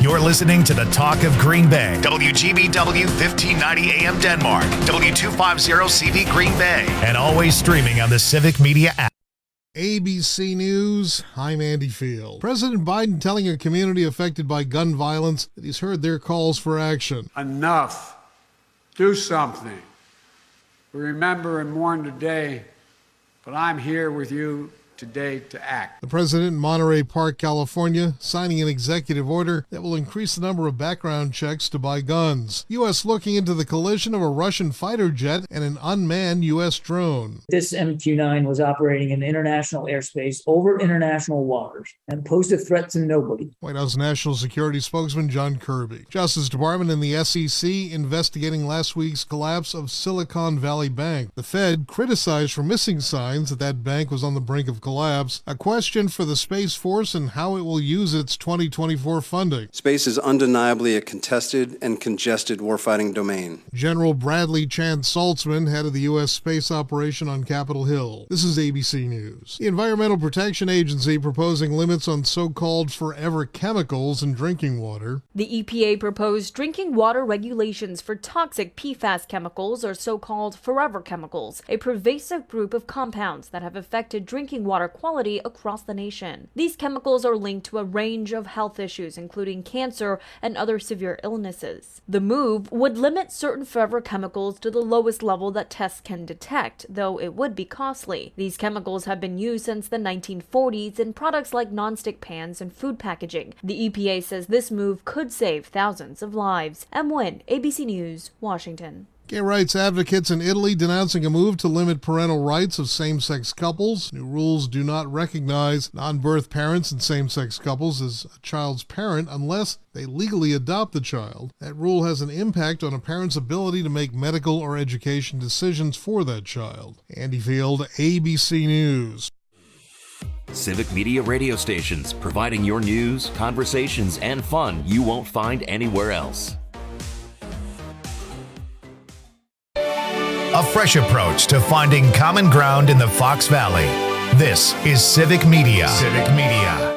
You're listening to the Talk of Green Bay. WGBW 1590 AM Denmark. W250CV Green Bay. And always streaming on the Civic Media app. ABC News, I'm Andy Field. President Biden telling a community affected by gun violence that he's heard their calls for action. Enough. Do something. We remember and mourn today, but I'm here with you today to act. The president in Monterey Park, California, signing an executive order that will increase the number of background checks to buy guns. U.S. looking into the collision of a Russian fighter jet and an unmanned U.S. drone. This MQ-9 was operating in international airspace over international waters and posed a threat to nobody. White House National Security spokesman John Kirby. Justice Department and the SEC investigating last week's collapse of Silicon Valley Bank. The Fed criticized for missing signs that bank was on the brink of collapse. A question for the Space Force and how it will use its 2024 funding. Space is undeniably a contested and congested warfighting domain. General Bradley Chant Saltzman, head of the U.S. space operation on Capitol Hill. This is ABC News. The Environmental Protection Agency proposing limits on so-called forever chemicals in drinking water. The EPA proposed drinking water regulations for toxic PFAS chemicals, or so-called forever chemicals, a pervasive group of compounds that have affected drinking water quality across the nation. These chemicals are linked to a range of health issues, including cancer and other severe illnesses. The move would limit certain forever chemicals to the lowest level that tests can detect, though it would be costly. These chemicals have been used since the 1940s in products like nonstick pans and food packaging. The EPA says this move could save thousands of lives. M. Nguyen, ABC News, Washington. Gay rights advocates in Italy denouncing a move to limit parental rights of same-sex couples. New rules do not recognize non-birth parents and same-sex couples as a child's parent unless they legally adopt the child. That rule has an impact on a parent's ability to make medical or education decisions for that child. Andy Field, ABC News. Civic Media radio stations, providing your news, conversations, and fun you won't find anywhere else. A fresh approach to finding common ground in the Fox Valley. This is Civic Media. Civic Media.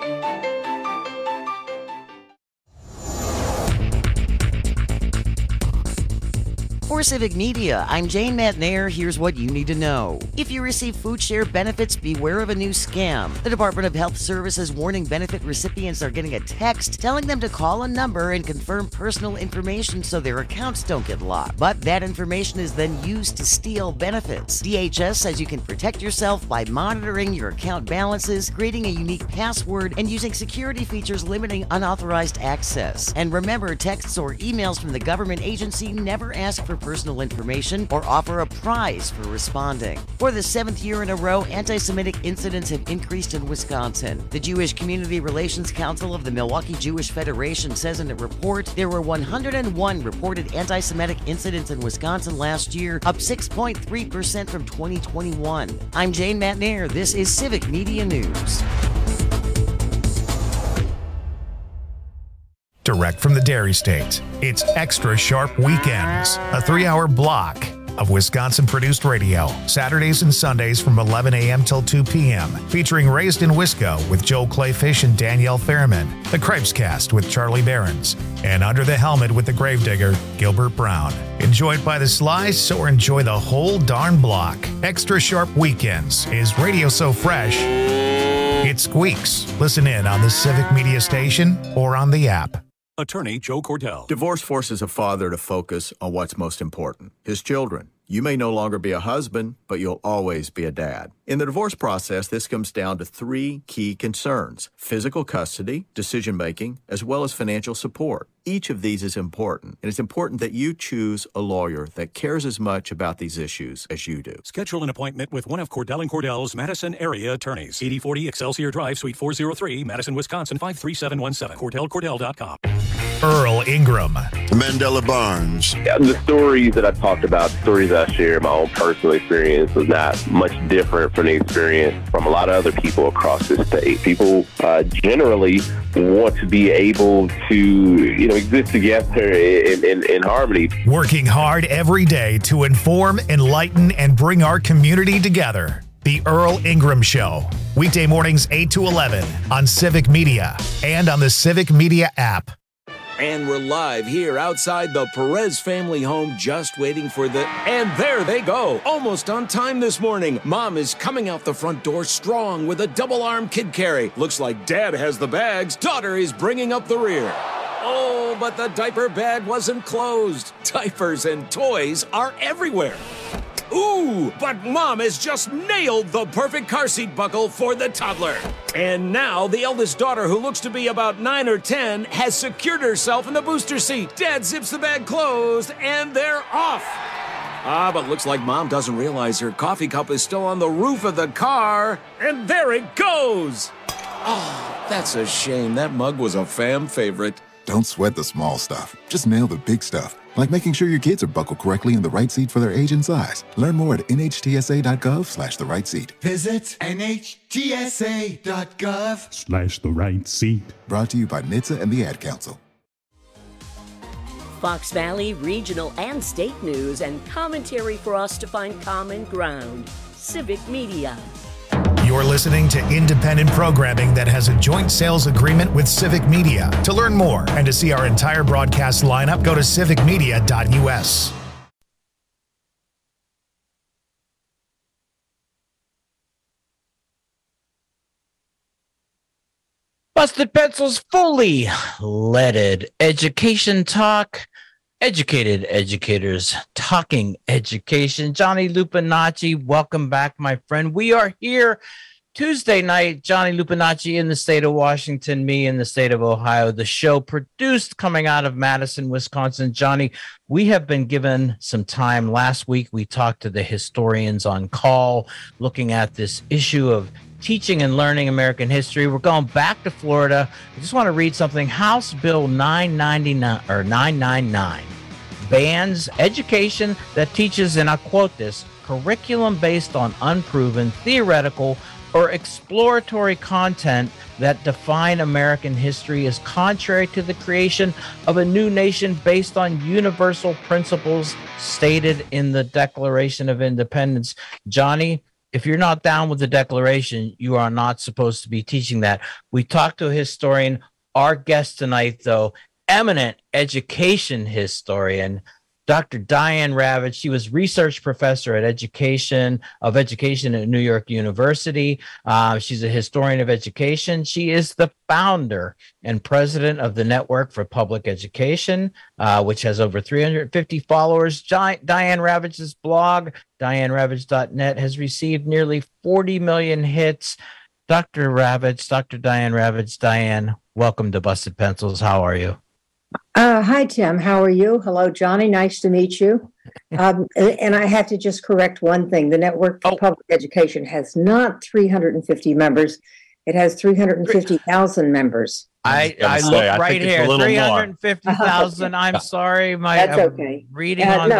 For Civic Media, I'm Jane Matnair. Here's what you need to know. If you receive food share benefits, beware of a new scam. The Department of Health Services warning benefit recipients are getting a text telling them to call a number and confirm personal information so their accounts don't get locked. But that information is then used to steal benefits. DHS says you can protect yourself by monitoring your account balances, creating a unique password, and using security features limiting unauthorized access. And remember, texts or emails from the government agency never ask for personal information or offer a prize for responding. For the 7th year in a row, anti-Semitic incidents have increased in Wisconsin. The Jewish Community Relations Council of the Milwaukee Jewish Federation says in a report there were 101 reported anti-Semitic incidents in Wisconsin last year, up 6.3% from 2021. I'm Jane Matnair. This is Civic Media News. Direct from the Dairy State, it's Extra Sharp Weekends, a 3-hour block of Wisconsin-produced radio, Saturdays and Sundays from 11 a.m. till 2 p.m., featuring Raised in Wisco with Joel Clayfish and Danielle Fairman, The Cripescast with Charlie Behrens, and Under the Helmet with the Gravedigger, Gilbert Brown. Enjoyed by the slice or enjoy the whole darn block. Extra Sharp Weekends is radio so fresh, it squeaks. Listen in on the Civic Media Station or on the app. Attorney Joe Cordell. Divorce forces a father to focus on what's most important, his children. You may no longer be a husband, but you'll always be a dad. In the divorce process, this comes down to 3 key concerns: physical custody, decision-making, as well as financial support. Each of these is important, and it's important that you choose a lawyer that cares as much about these issues as you do. Schedule an appointment with one of Cordell & Cordell's Madison area attorneys. 8040 Excelsior Drive, Suite 403, Madison, Wisconsin, 53717. CordellCordell.com. Earl Ingram. Mandela Barnes. The stories that I talked about, the stories that I share, my own personal experience was not much different from the experience from a lot of other people across the state. People generally want to be able to, exist together in harmony. Working hard every day to inform, enlighten, and bring our community together. The Earl Ingram Show. Weekday mornings 8 to 11 on Civic Media and on the Civic Media app. And we're live here outside the Perez family home, just waiting for and there they go. Almost on time this morning. Mom is coming out the front door strong with a double-arm kid carry. Looks like Dad has the bags. Daughter is bringing up the rear. Oh, but the diaper bag wasn't closed. Diapers and toys are everywhere. Ooh, but Mom has just nailed the perfect car seat buckle for the toddler. And now the eldest daughter, who looks to be about 9 or 10, has secured herself in the booster seat. Dad zips the bag closed, and they're off. But looks like Mom doesn't realize her coffee cup is still on the roof of the car. And there it goes. Oh, that's a shame. That mug was a fam favorite. Don't sweat the small stuff. Just nail the big stuff, like making sure your kids are buckled correctly in the right seat for their age and size. Learn more at nhtsa.gov/the right seat. Visit nhtsa.gov/the right seat. Brought to you by NHTSA and the Ad Council. Fox Valley regional and state news and commentary for us to find common ground. Civic Media. You're listening to independent programming that has a joint sales agreement with Civic Media. To learn more and to see our entire broadcast lineup, go to civicmedia.us. Busted Pencils fully leaded education talk. Educated educators talking education. Johnny Lupinacci, welcome back, my friend. We are here Tuesday night. Johnny Lupinacci in the state of Washington, me in the state of Ohio. The show produced coming out of Madison, Wisconsin. Johnny, we have been given some time. Last week, we talked to the historians on call, looking at this issue of teaching and learning American history. We're going back to Florida. I just want to read something. House Bill 999 bans education that teaches, and I quote this, curriculum based on unproven, theoretical, or exploratory content that define American history is contrary to the creation of a new nation based on universal principles stated in the Declaration of Independence. Johnny, if you're not down with the Declaration, you are not supposed to be teaching that. We talked to a historian. Our guest tonight, though, eminent education historian, Dr. Diane Ravitch. She was research professor at education at New York University. She's a historian of education. She is the founder and president of the Network for Public Education, which has over 350 followers. Diane Ravitch's blog, dianeravitch.net, has received nearly 40 million hits. Dr. Diane Ravitch. Diane, welcome to Busted Pencils. How are you? Hi, Tim. How are you? Hello, Johnny. Nice to meet you. And I have to just correct one thing. The Network for Public Education has not 350 members. It has 350,000 members. I look right here, 350,000. I'm sorry. That's okay. Reading on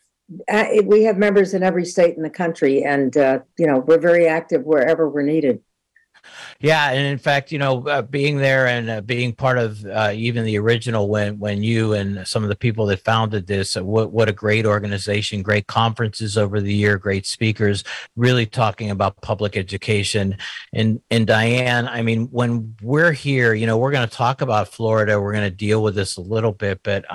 we have members in every state in the country, and we're very active wherever we're needed. Yeah, and in fact, being there and being part of even the original when you and some of the people that founded this, what a great organization, great conferences over the year, great speakers, really talking about public education. And Diane, I mean, when we're here, we're going to talk about Florida. We're going to deal with this a little bit, but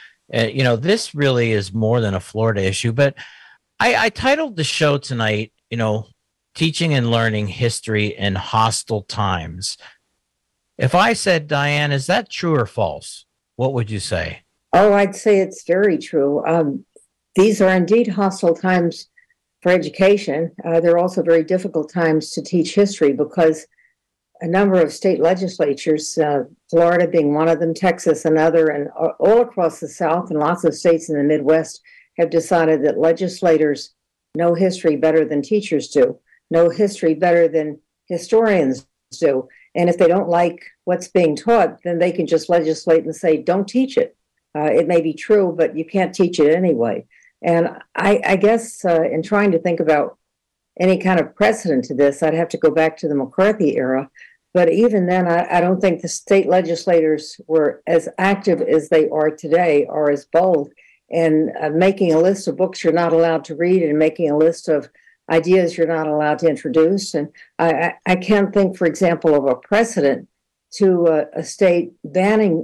this really is more than a Florida issue. But I titled the show tonight, Teaching and Learning History in Hostile Times. If I said, Diane, is that true or false? What would you say? Oh, I'd say it's very true. These are indeed hostile times for education. They're also very difficult times to teach history because a number of state legislatures, Florida being one of them, Texas another, and all across the South and lots of states in the Midwest have decided that legislators know history better than teachers do. Know history better than historians do. And if they don't like what's being taught, then they can just legislate and say, don't teach it. It may be true, but you can't teach it anyway. And I guess in trying to think about any kind of precedent to this, I'd have to go back to the McCarthy era. But even then, I don't think the state legislators were as active as they are today or as bold in making a list of books you're not allowed to read and making a list of ideas you're not allowed to introduce. And I can't think, for example, of a precedent to a state banning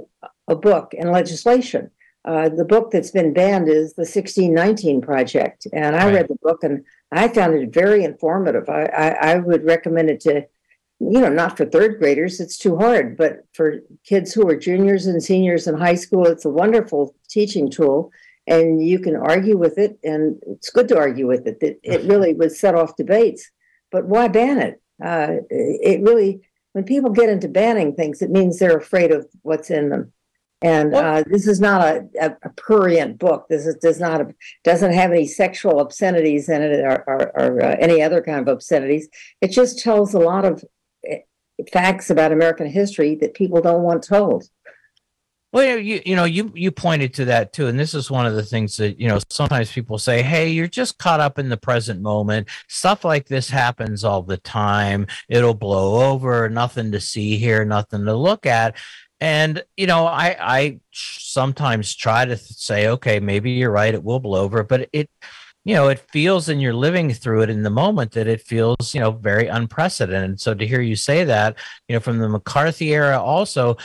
a book and legislation. The book that's been banned is the 1619 Project. And I read the book and I found it very informative. I would recommend it to, not for third graders, it's too hard, but for kids who are juniors and seniors in high school, it's a wonderful teaching tool. And you can argue with it, and it's good to argue with it. It really would set off debates. But why ban it? It really, when people get into banning things, it means they're afraid of what's in them. And this is not a prurient book. Doesn't have any sexual obscenities in it or any other kind of obscenities. It just tells a lot of facts about American history that people don't want told. Well, you pointed to that too, and this is one of the things that sometimes people say, "Hey, you're just caught up in the present moment. Stuff like this happens all the time. It'll blow over. Nothing to see here. Nothing to look at." And I sometimes try to say, "Okay, maybe you're right. It will blow over," but it feels, and you're living through it in the moment, that it feels very unprecedented. So to hear you say that, from the McCarthy era, also,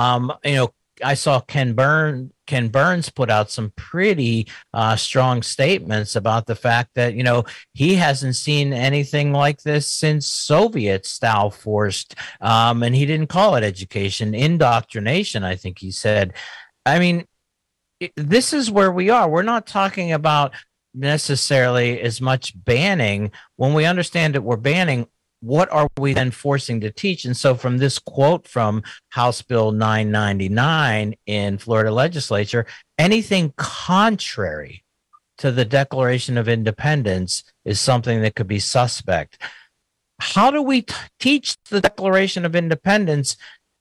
I saw Ken Burns put out some pretty strong statements about the fact that, he hasn't seen anything like this since Soviet-style forced, and he didn't call it education, indoctrination, I think he said. I mean, this is where we are. We're not talking about necessarily as much banning. When we understand that we're banning, what are we then forcing to teach? And so from this quote from House Bill 999 in Florida legislature, anything contrary to the Declaration of Independence is something that could be suspect. How do we teach the Declaration of Independence?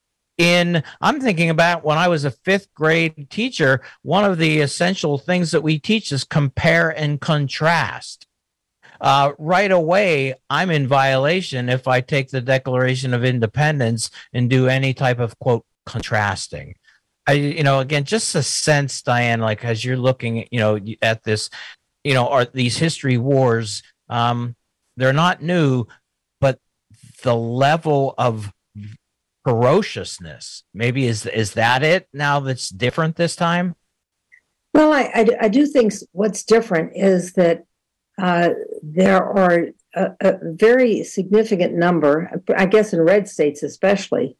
I'm thinking about when I was a 5th grade teacher, one of the essential things that we teach is compare and contrast. Right away, I'm in violation if I take the Declaration of Independence and do any type of, quote, contrasting. Again, just a sense, Diane, like as you're looking, at this, are these history wars, they're not new, but the level of ferociousness, maybe is that it now that's different this time? Well, I do think what's different is that there are a very significant number, I guess in red states especially,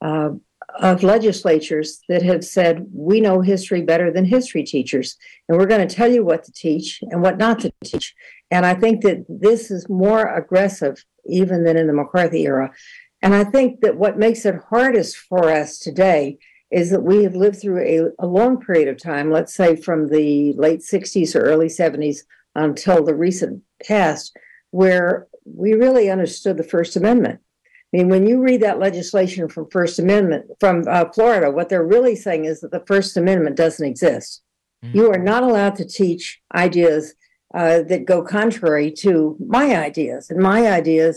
of legislatures that have said, we know history better than history teachers, and we're going to tell you what to teach and what not to teach. And I think that this is more aggressive even than in the McCarthy era. And I think that what makes it hardest for us today is that we have lived through a long period of time, let's say from the late 60s or early 70s, until the recent past, where we really understood the First Amendment. I mean, when you read that legislation from Florida, what they're really saying is that the First Amendment doesn't exist. Mm-hmm. You are not allowed to teach ideas that go contrary to my ideas. And my idea,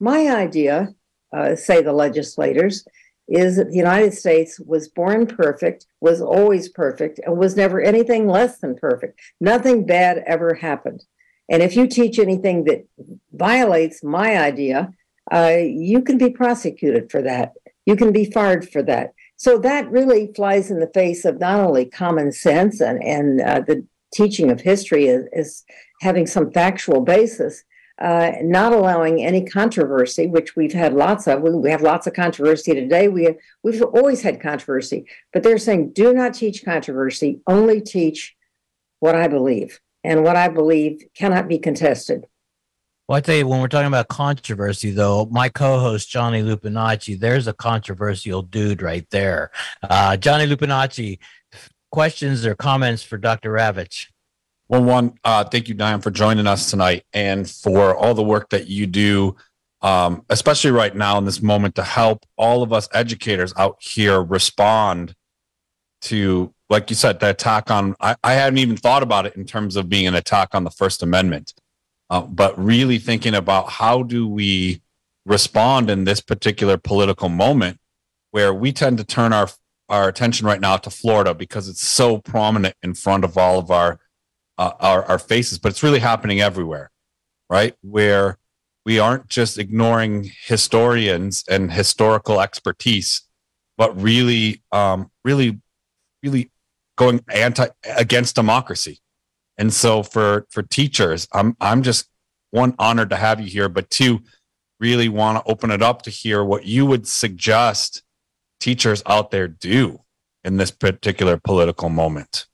say the legislators, is that the United States was born perfect, was always perfect, and was never anything less than perfect. Nothing bad ever happened. And if you teach anything that violates my idea, you can be prosecuted for that. You can be fired for that. So that really flies in the face of not only common sense and the teaching of history is having some factual basis, not allowing any controversy, which we've had lots of. We have lots of controversy today. We've always had controversy, but they're saying, do not teach controversy, only teach what I believe. And what I believe cannot be contested. Well, I tell you, when we're talking about controversy, though, my co-host, Johnny Lupinacci, there's a controversial dude right there. Johnny Lupinacci, questions or comments for Dr. Ravitch? Well, one, thank you, Diane, for joining us tonight and for all the work that you do, especially right now in this moment, to help all of us educators out here respond to, like you said, the attack on, I hadn't even thought about it in terms of being an attack on the First Amendment, but really thinking about how do we respond in this particular political moment where we tend to turn our attention right now to Florida because it's so prominent in front of all of our faces, but it's really happening everywhere, right? Where we aren't just ignoring historians and historical expertise, but really really going against democracy. And so for teachers, I'm just, one, honored to have you here, but two, really want to open it up to hear what you would suggest teachers out there do in this particular political moment.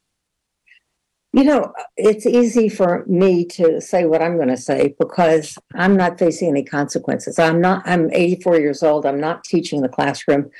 You know, it's easy for me to say what I'm going to say because I'm not facing any consequences. I'm 84 years old. I'm not teaching the classroom,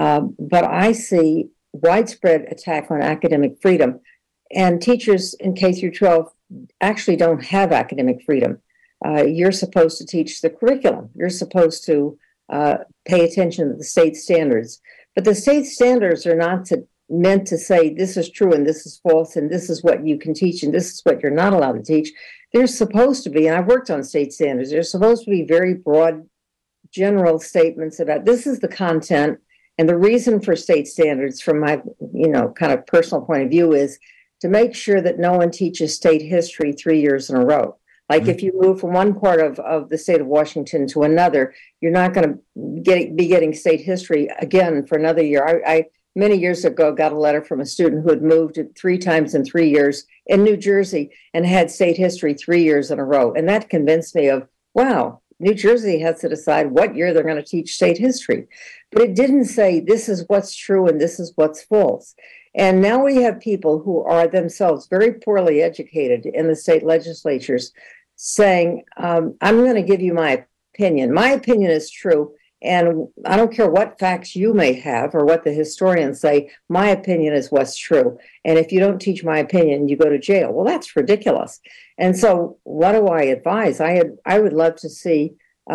but I see widespread attack on academic freedom. And teachers in K through 12 actually don't have academic freedom. You're supposed to teach the curriculum. You're supposed to pay attention to the state standards. But the state standards are not meant to say this is true and this is false and this is what you can teach and this is what you're not allowed to teach. They're supposed to be, and I've worked on state standards, they're supposed to be very broad, general statements about this is the content. And the reason for state standards from my, kind of personal point of view is to make sure that no one teaches state history 3 years in a row. Like if you move from one part of the state of Washington to another, you're not going to be getting state history again for another year. I many years ago got a letter from a student who had moved 3 times in 3 years in New Jersey and had state history 3 years in a row. And that convinced me of, wow, New Jersey has to decide what year they're going to teach state history. But it didn't say this is what's true and this is what's false. And now we have people who are themselves very poorly educated in the state legislatures saying, I'm going to give you my opinion. My opinion is true. And I don't care what facts you may have or what the historians say, my opinion is what's true. And if you don't teach my opinion, you go to jail. Well, that's ridiculous. And so what do I advise? I would love to see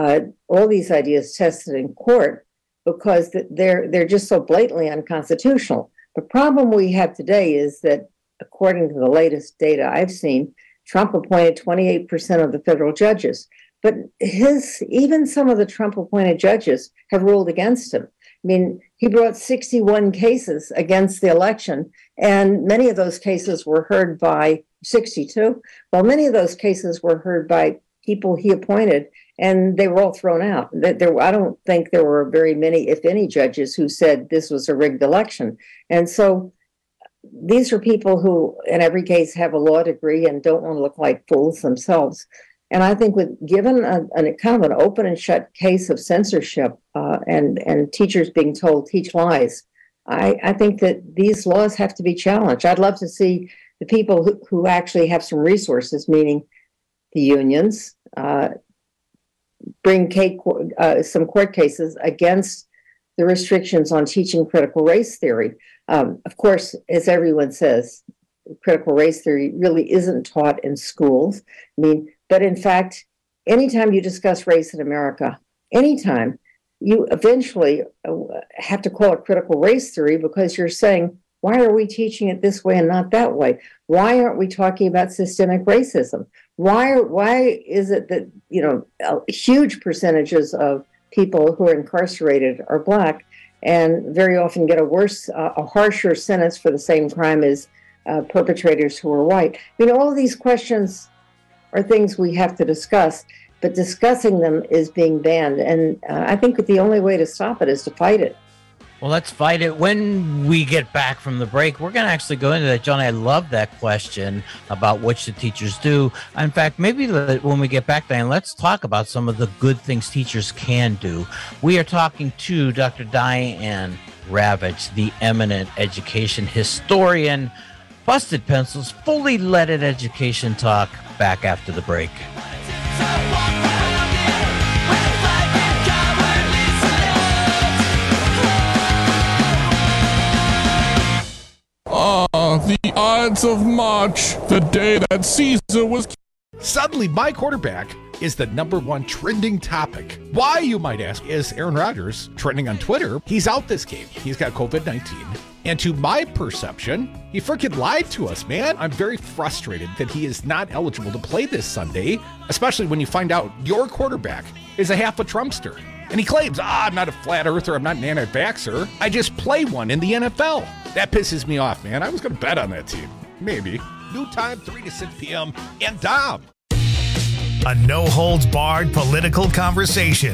all these ideas tested in court because they're just so blatantly unconstitutional. The problem we have today is that, according to the latest data I've seen, Trump appointed 28% of the federal judges. But even some of the Trump-appointed judges have ruled against him. I mean, he brought 61 cases against the election, and many of those cases were heard by 62. Well, many of those cases were heard by people he appointed, and they were all thrown out. I don't think there were very many, if any, judges who said this was a rigged election. And so these are people who, in every case, have a law degree and don't want to look like fools themselves. And I think given a kind of an open and shut case of censorship and teachers being told teach lies, I think that these laws have to be challenged. I'd love to see the people who actually have some resources, meaning the unions, bring some court cases against the restrictions on teaching critical race theory. Of course, as everyone says, critical race theory really isn't taught in schools. But in fact, anytime you discuss race in America, anytime, you eventually have to call it critical race theory because you're saying, why are we teaching it this way and not that way? Why aren't we talking about systemic racism? Why is it that, huge percentages of people who are incarcerated are Black and very often get a harsher sentence for the same crime as perpetrators who are white? All of these questions are things we have to discuss, but discussing them is being banned. And I think that the only way to stop it is to fight it. Well, let's fight it. When we get back from the break, we're going to actually go into that. John, I love that question about what should teachers do. In fact, maybe when we get back, Diane, let's talk about some of the good things teachers can do. We are talking to Dr. Diane Ravitch, the eminent education historian. Busted Pencils, fully leaded education talk, back after the break. The Ides of March, the day that Caesar was... Suddenly, my quarterback is the #1 trending topic. Why, you might ask, is Aaron Rodgers trending on Twitter? He's out this game. He's got COVID-19. And to my perception, he freaking lied to us, man. I'm very frustrated that he is not eligible to play this Sunday, especially when you find out your quarterback is a half a Trumpster. And he claims, I'm not a flat earther, I'm not an anti-vaxxer. I just play one in the NFL. That pisses me off, man. I was going to bet on that team. Maybe. New time, 3 to 6 p.m. And Dom. A no-holds-barred political conversation.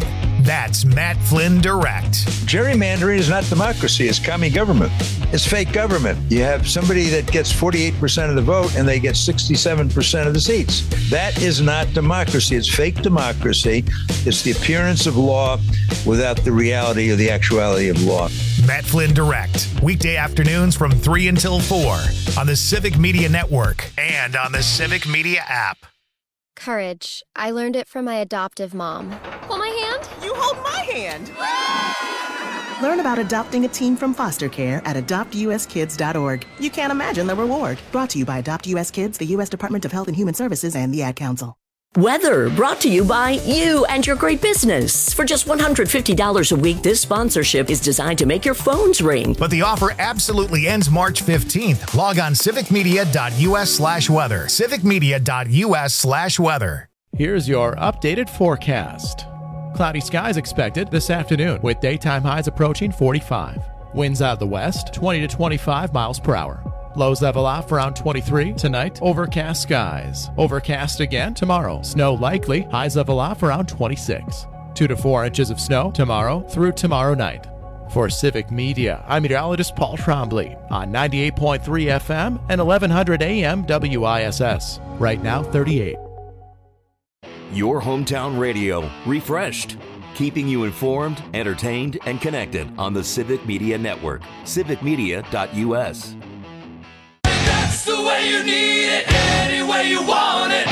That's Matt Flynn Direct. Gerrymandering is not democracy. It's commie government. It's fake government. You have somebody that gets 48% of the vote and they get 67% of the seats. That is not democracy. It's fake democracy. It's the appearance of law without the reality or the actuality of law. Matt Flynn Direct, weekday afternoons from 3 until 4 on the Civic Media Network and on the Civic Media app. Courage. I learned it from my adoptive mom. Hold my hand. You hold my hand. Learn about adopting a teen from foster care at adoptuskids.org. You can't imagine the reward. Brought to you by Adopt US Kids, the U.S. Department of Health and Human Services, and the Ad Council. Weather brought to you by you and your great business. For just $150 a week, this sponsorship is designed to make your phones ring. But the offer absolutely ends March 15th. Log on civicmedia.us/weather. civicmedia.us/weather. Here's your updated forecast. Cloudy skies expected this afternoon with daytime highs approaching 45. Winds out of the west, 20 to 25 miles per hour. Lows level off around 23 tonight. Overcast skies. Overcast again tomorrow. Snow likely. Highs level off around 26. 2 to 4 inches of snow tomorrow through tomorrow night. For Civic Media, I'm meteorologist Paul Trombley on 98.3 FM and 1100 AM WISS. Right now, 38. Your hometown radio, refreshed. Keeping you informed, entertained, and connected on the Civic Media Network. civicmedia.us. That's the way you need it, any way you want it.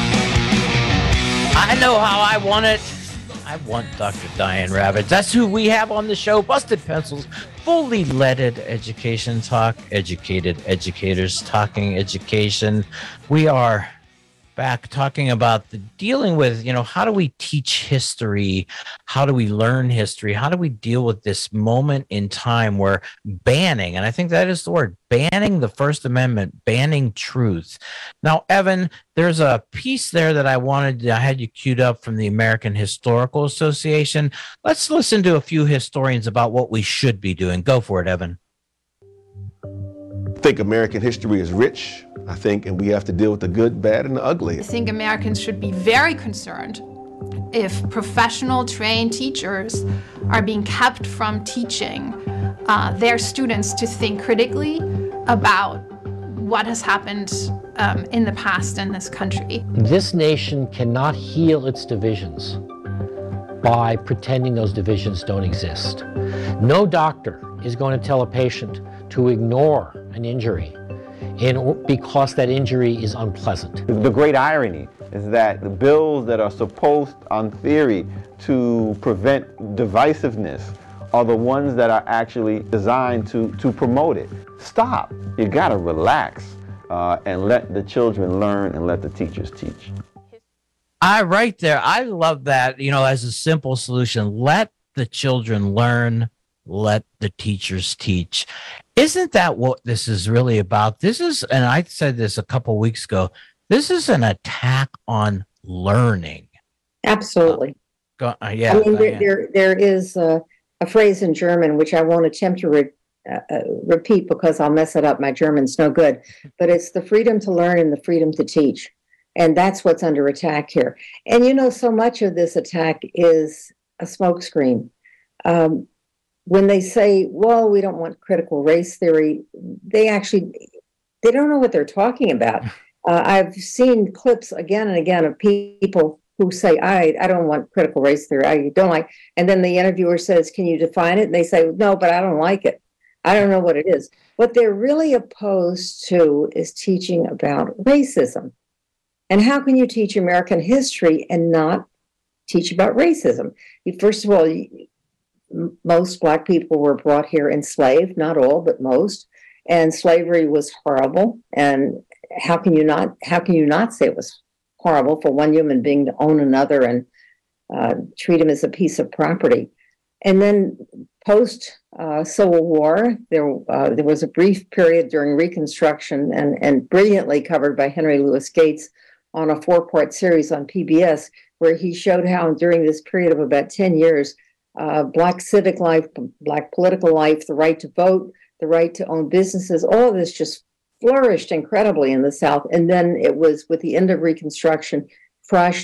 I know how I want it. I want Dr. Diane Ravitch. That's who we have on the show. Busted Pencils, fully leaded education talk. Educated educators talking education. We are back talking about dealing with, how do we teach history? How do we learn history? How do we deal with this moment in time where banning, and I think that is the word, banning the First Amendment, banning truth. Now, Evan, there's a piece there that I had you queued up from the American Historical Association. Let's listen to a few historians about what we should be doing. Go for it, Evan. I think American history is rich, and we have to deal with the good, bad, and the ugly. I think Americans should be very concerned if professional trained teachers are being kept from teaching their students to think critically about what has happened in the past in this country. This nation cannot heal its divisions by pretending those divisions don't exist. No doctor is going to tell a patient to ignore an injury because that injury is unpleasant. The great irony is that the bills that are supposed, on theory, to prevent divisiveness are the ones that are actually designed to promote it. Stop. You gotta relax and let the children learn and let the teachers teach. Right there. I love that, as a simple solution. Let the children learn, let the teachers teach. Isn't that what this is really about? This is, and I said this a couple weeks ago, this is an attack on learning. Absolutely. There is a phrase in German, which I won't attempt to repeat because I'll mess it up. My German's no good. But it's the freedom to learn and the freedom to teach. And that's what's under attack here. And so much of this attack is a smokescreen. When they say, well, we don't want critical race theory, they don't know what they're talking about. I've seen clips again and again of people who say, I don't want critical race theory. I don't like, and then the interviewer says, can you define it? And they say, no, but I don't like it. I don't know what it is. What they're really opposed to is teaching about racism. And how can you teach American history and not teach about racism? First of all, most Black people were brought here enslaved, not all, but most. And slavery was horrible. And how can you not say it was horrible for one human being to own another and treat him as a piece of property? And then post Civil War, there was a brief period during Reconstruction and brilliantly covered by Henry Louis Gates on a 4-part series on PBS, where he showed how during this period of about 10 years, Black civic life, Black political life, the right to vote, the right to own businesses, all of this just flourished incredibly in the South. And then it was, with the end of Reconstruction, crushed,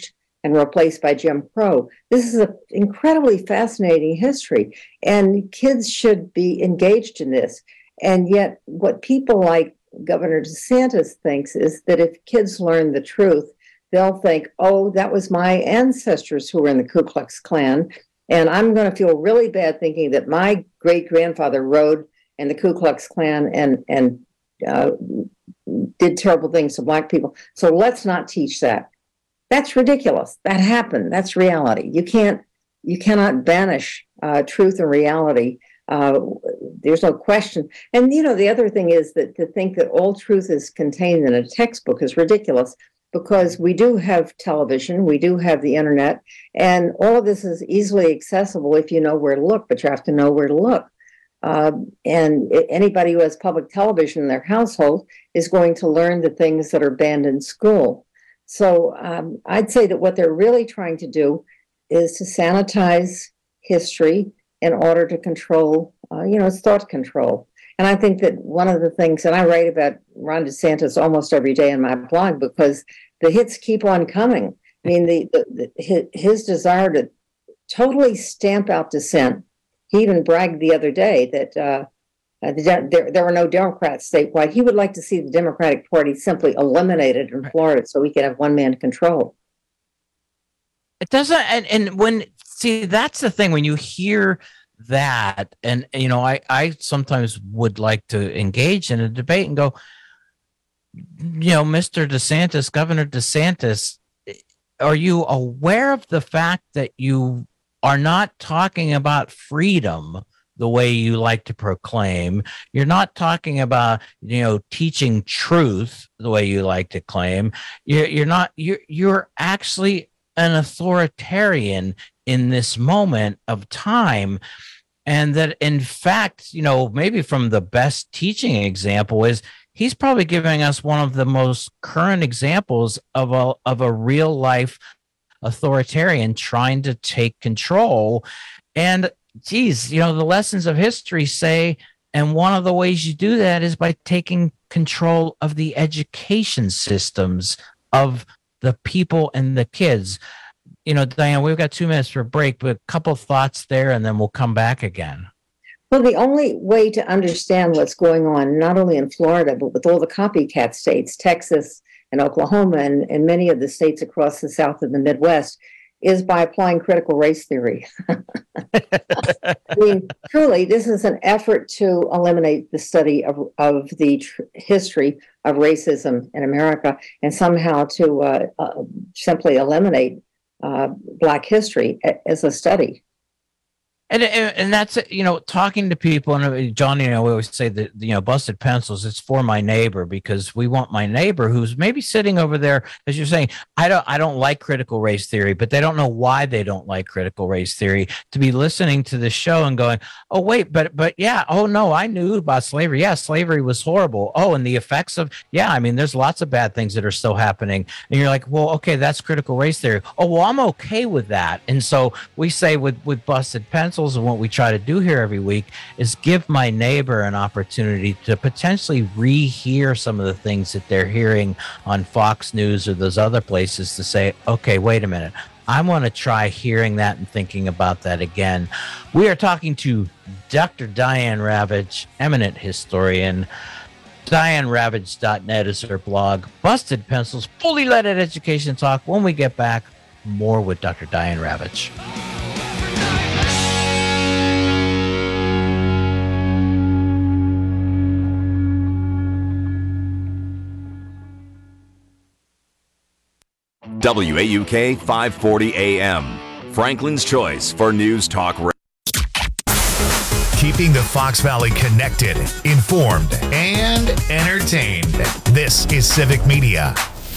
and replaced by Jim Crow. This is an incredibly fascinating history, and kids should be engaged in this. And yet what people like Governor DeSantis thinks is that if kids learn the truth, they'll think, oh, that was my ancestors who were in the Ku Klux Klan, and I'm going to feel really bad thinking that my great-grandfather rode in the Ku Klux Klan and did terrible things to Black people. So let's not teach that. That's ridiculous. That happened. That's reality. You cannot banish truth and reality. There's no question. And, the other thing is that to think that all truth is contained in a textbook is ridiculous, because we do have television, we do have the internet, and all of this is easily accessible if you know where to look, but you have to know where to look. And anybody who has public television in their household is going to learn the things that are banned in school. So I'd say that what they're really trying to do is to sanitize history in order to control, it's thought control. And I think that one of the things, and I write about Ron DeSantis almost every day in my blog because the hits keep on coming. I mean, his desire to totally stamp out dissent. He even bragged the other day that there were no Democrats statewide. He would like to see the Democratic Party simply eliminated in Florida so he could have one-man control. It doesn't, that's the thing, when you hear that, and I sometimes would like to engage in a debate and go, Mr. DeSantis, Governor DeSantis, are you aware of the fact that you are not talking about freedom the way you like to proclaim? You're not talking about, teaching truth the way you like to claim. You're actually an authoritarian in this moment of time. And that, in fact, maybe from the best teaching example is he's probably giving us one of the most current examples of a real life authoritarian trying to take control. And geez, the lessons of history say, and one of the ways you do that is by taking control of the education systems of the people and the kids. Diane, we've got 2 minutes for a break, but a couple thoughts there, and then we'll come back again. Well, the only way to understand what's going on, not only in Florida, but with all the copycat states, Texas and Oklahoma and many of the states across the South and the Midwest, is by applying critical race theory. I mean, truly, this is an effort to eliminate the study of the history of racism in America and somehow to simply eliminate Black history as a study. And that's, talking to people, and John, we always say that, busted pencils, it's for my neighbor, because we want my neighbor who's maybe sitting over there, as you're saying, I don't like critical race theory, but they don't know why they don't like critical race theory, to be listening to the show and going, oh, wait, but yeah, oh no, I knew about slavery. Yeah, slavery was horrible. Oh, and the effects of, there's lots of bad things that are still happening. And you're like, well, okay, that's critical race theory. Oh, well, I'm okay with that. And so we say with busted pencils, and what we try to do here every week is give my neighbor an opportunity to potentially rehear some of the things that they're hearing on Fox News or those other places, to say, okay, wait a minute, I want to try hearing that and thinking about that again. We are talking to Dr. Diane Ravitch, eminent historian. DianeRavitch.net is her blog. Busted Pencils, fully leaded education talk. When we get back, more with Dr. Diane Ravitch. WAUK 540 AM, Franklin's choice for News Talk Radio. Keeping the Fox Valley connected, informed, and entertained. This is Civic Media.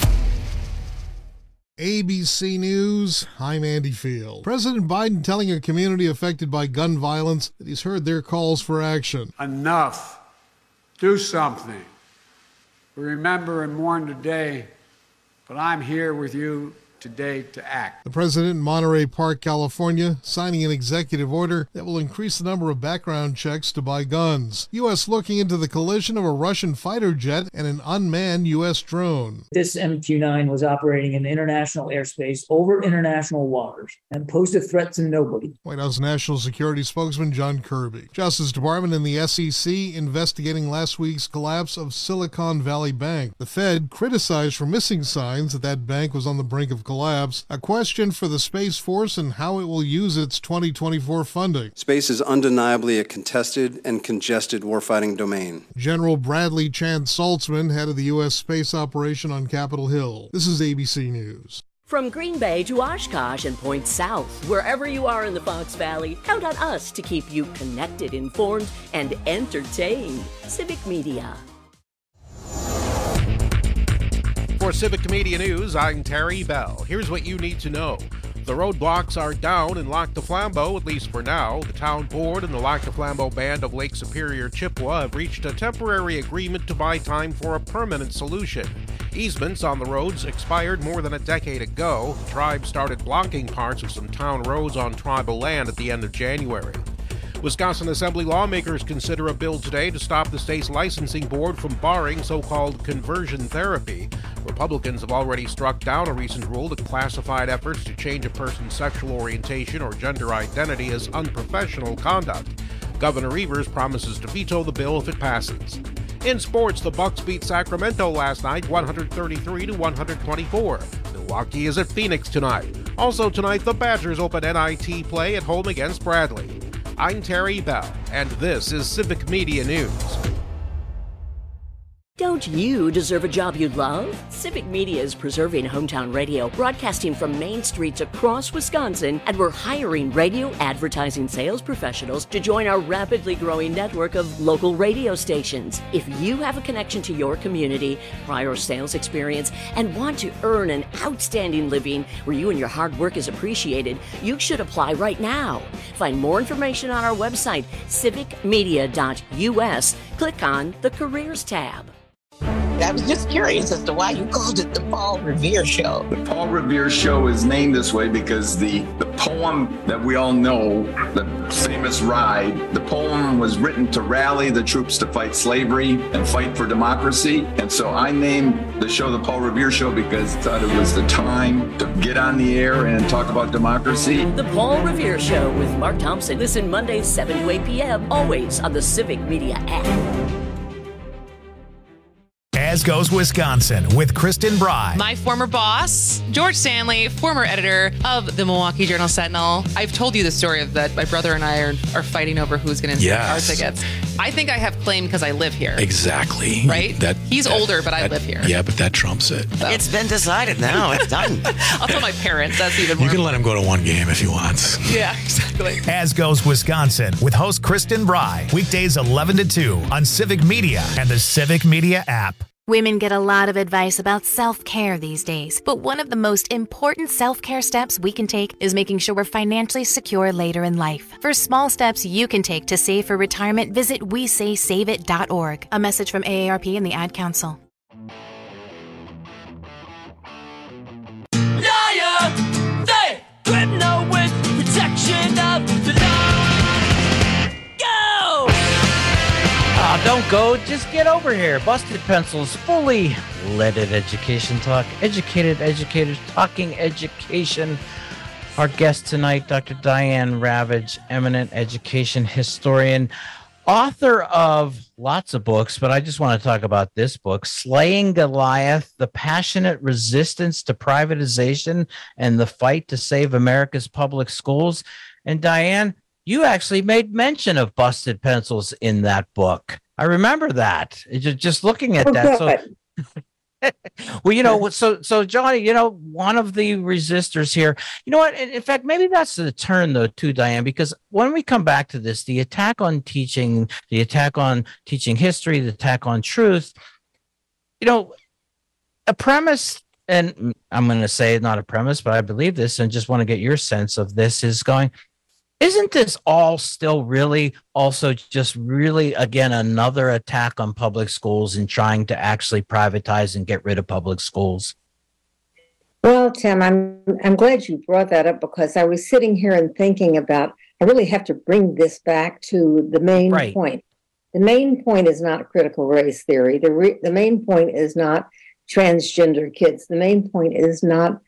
ABC News, I'm Andy Field. President Biden telling a community affected by gun violence that he's heard their calls for action. Enough. Do something. We remember and mourn today, but I'm here with you today to act. The president in Monterey Park, California, signing an executive order that will increase the number of background checks to buy guns. U.S. looking into the collision of a Russian fighter jet and an unmanned U.S. drone. This MQ-9 was operating in international airspace over international waters and posed a threat to nobody. White House National Security spokesman John Kirby. Justice Department and the SEC investigating last week's collapse of Silicon Valley Bank. The Fed criticized for missing signs that bank was on the brink of collapse. A question for the Space Force and how it will use its 2024 funding. Space is undeniably a contested and congested warfighting domain. General Bradley Chant Saltzman, head of the U.S. space operation on Capitol Hill. This is ABC News. From Green Bay to Oshkosh and points south, wherever you are in the Fox Valley, count on us to keep you connected, informed, and entertained. Civic Media. For Civic Media News, I'm Terry Bell. Here's what you need to know. The roadblocks are down in Lac du Flambeau, at least for now. The town board and the Lac du Flambeau Band of Lake Superior Chippewa have reached a temporary agreement to buy time for a permanent solution. Easements on the roads expired more than a decade ago. The tribe started blocking parts of some town roads on tribal land at the end of January. Wisconsin Assembly lawmakers consider a bill today to stop the state's licensing board from barring so-called conversion therapy. Republicans have already struck down a recent rule that classified efforts to change a person's sexual orientation or gender identity as unprofessional conduct. Governor Evers promises to veto the bill if it passes. In sports, the Bucks beat Sacramento last night 133-124. Milwaukee is at Phoenix tonight. Also tonight, the Badgers open NIT play at home against Bradley. I'm Terry Bell, and this is Civic Media News. Don't you deserve a job you love? Civic Media is preserving hometown radio, broadcasting from main streets across Wisconsin, and we're hiring radio advertising sales professionals to join our rapidly growing network of local radio stations. If you have a connection to your community, prior sales experience, and want to earn an outstanding living where you and your hard work is appreciated, you should apply right now. Find more information on our website, civicmedia.us. Click on the Careers tab. I was just curious as to why you called it the Paul Revere Show. The Paul Revere Show is named this way because the poem that we all know, the famous Ride, the poem was written to rally the troops to fight slavery and fight for democracy. And so I named the show the Paul Revere Show because I thought it was the time to get on the air and talk about democracy. The Paul Revere Show with Mark Thompson. Listen Mondays 7 to 8 p.m. always on the Civic Media app. As Goes Wisconsin with Kristen Bry. My former boss, George Stanley, former editor of the Milwaukee Journal-Sentinel. I've told you the story of that my brother and I are fighting over who's going to insert our tickets. I think I have claim because I live here. Exactly. Right? He's older, but I live here. Yeah, but that trumps it. So. It's been decided now. It's done. I'll tell my parents. That's even more. You can let him go to one game if he wants. Yeah, exactly. As Goes Wisconsin with host Kristen Bry. Weekdays 11 to 2 on Civic Media and the Civic Media app. Women get a lot of advice about self-care these days, but one of the most important self-care steps we can take is making sure we're financially secure later in life. For small steps you can take to save for retirement, visit WeSaySaveIt.org. A message from AARP and the Ad Council. Liar! They criminal with protection of the law! Go! Don't go, just get over here. Busted Pencils, fully leaded education talk. Educated educators talking education. Our guest tonight, Dr. Diane Ravitch, eminent education historian, author of lots of books, but I just want to talk about this book, Slaying Goliath, The Passionate Resistance to Privatization and the Fight to Save America's Public Schools. And Diane, you actually made mention of Busted Pencils in that book. I remember that. Just looking at that. So, well, so Johnny, one of the resistors here, you know what? In fact, maybe that's the turn though, too, Diane, because when we come back to this, the attack on teaching history, the attack on truth, a premise, and I'm going to say not a premise, but I believe this and just want to get your sense of this is going, isn't this all still really also just really, again, another attack on public schools and trying to actually privatize and get rid of public schools? Well, Tim, I'm glad you brought that up, because I was sitting here and thinking about, I really have to bring this back to the main point. The main point is not critical race theory. The main point is not transgender kids. The main point is not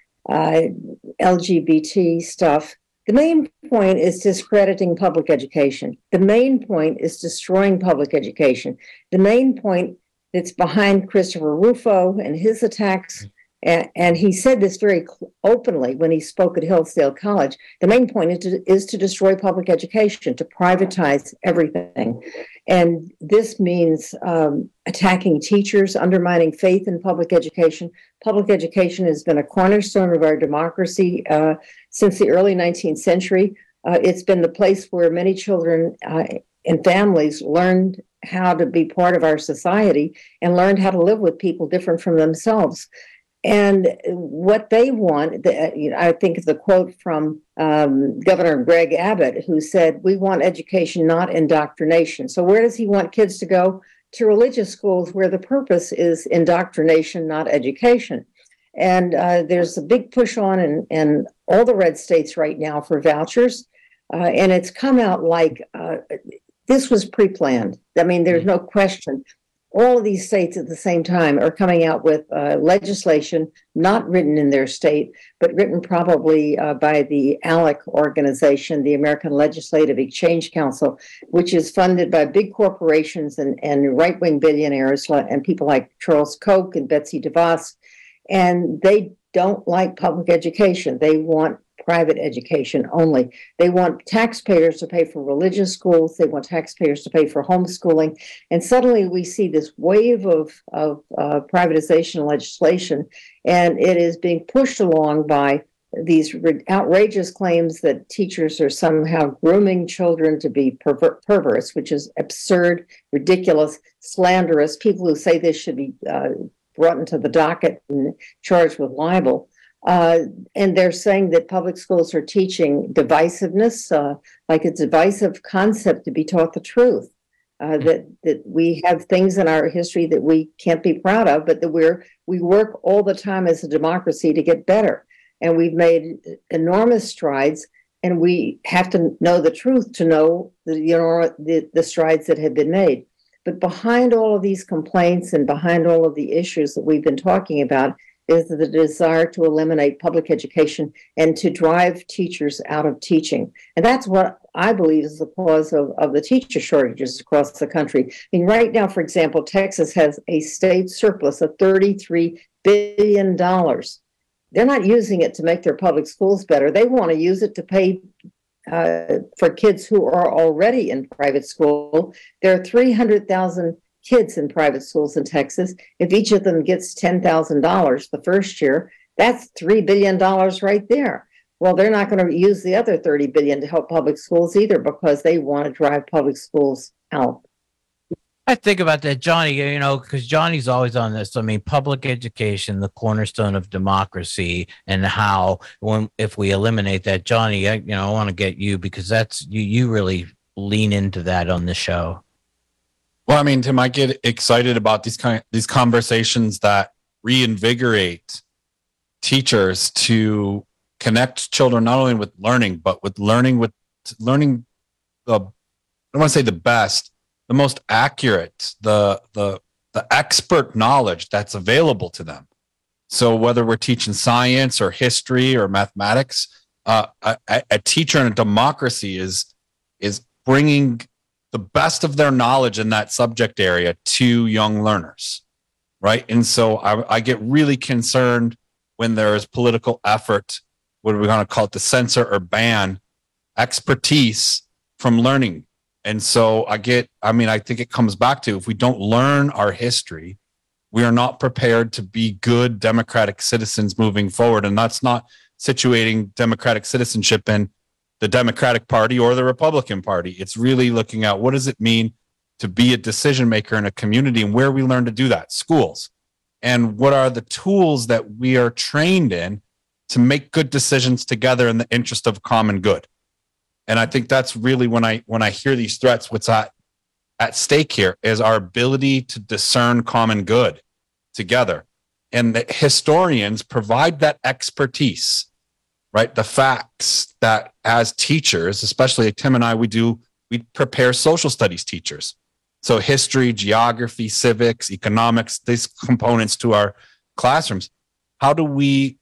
LGBT stuff. The main point is discrediting public education. The main point is destroying public education. The main point that's behind Christopher Rufo and his attacks, and he said this very openly when he spoke at Hillsdale College, the main point is to destroy public education, to privatize everything. And this means attacking teachers, undermining faith in public education. Public education has been a cornerstone of our democracy since the early 19th century. It's been the place where many children and families learned how to be part of our society and learned how to live with people different from themselves. And what they want, I think of the quote from Governor Greg Abbott, who said, "We want education, not indoctrination." So where does he want kids to go? To religious schools where the purpose is indoctrination, not education. And there's a big push on in all the red states right now for vouchers. And it's come out like this was pre-planned. I mean, there's no question. All of these states at the same time are coming out with legislation not written in their state, but written probably by the ALEC organization, the American Legislative Exchange Council, which is funded by big corporations and right-wing billionaires and people like Charles Koch and Betsy DeVos. And they don't like public education. They want private education only. They want taxpayers to pay for religious schools. They want taxpayers to pay for homeschooling. And suddenly we see this wave of privatization legislation, and it is being pushed along by these outrageous claims that teachers are somehow grooming children to be perverse, which is absurd, ridiculous, slanderous. People who say this should be brought into the docket and charged with libel. And they're saying that public schools are teaching divisiveness, like it's a divisive concept to be taught the truth, that we have things in our history that we can't be proud of, but that we work all the time as a democracy to get better. And we've made enormous strides, and we have to know the truth to know the strides that have been made. But behind all of these complaints and behind all of the issues that we've been talking about is the desire to eliminate public education and to drive teachers out of teaching. And that's what I believe is the cause of the teacher shortages across the country. I mean, right now, for example, Texas has a state surplus of $33 billion. They're not using it to make their public schools better. They want to use it to pay for kids who are already in private school. There are 300,000 kids in private schools in Texas. If each of them gets $10,000 the first year, that's $3 billion right there. Well, they're not going to use the other $30 billion to help public schools either, because they want to drive public schools out. I think about that, Johnny, because Johnny's always on this. I mean, public education, the cornerstone of democracy, and how if we eliminate that, Johnny, I want to get you, because that's you really lean into that on the show. Well, I mean, Tim, I get excited about these conversations that reinvigorate teachers to connect children not only with learning, but with learning the, I don't want to say the best, the most accurate, the expert knowledge that's available to them. So whether we're teaching science or history or mathematics, a teacher in a democracy is bringing the best of their knowledge in that subject area to young learners, right? And so I get really concerned when there is political effort, what are we going to call it, to censor or ban expertise from learning. And so I think it comes back to, if we don't learn our history, we are not prepared to be good democratic citizens moving forward. And that's not situating democratic citizenship in the Democratic Party or the Republican Party. It's really looking at, what does it mean to be a decision maker in a community, and where we learn to do that, schools. And what are the tools that we are trained in to make good decisions together in the interest of common good. And I think that's really when I hear these threats, what's at stake here is our ability to discern common good together. and the historians provide that expertise, right? The facts that as teachers, especially like Tim and I, we prepare social studies teachers. So history, geography, civics, economics, these components to our classrooms. How do we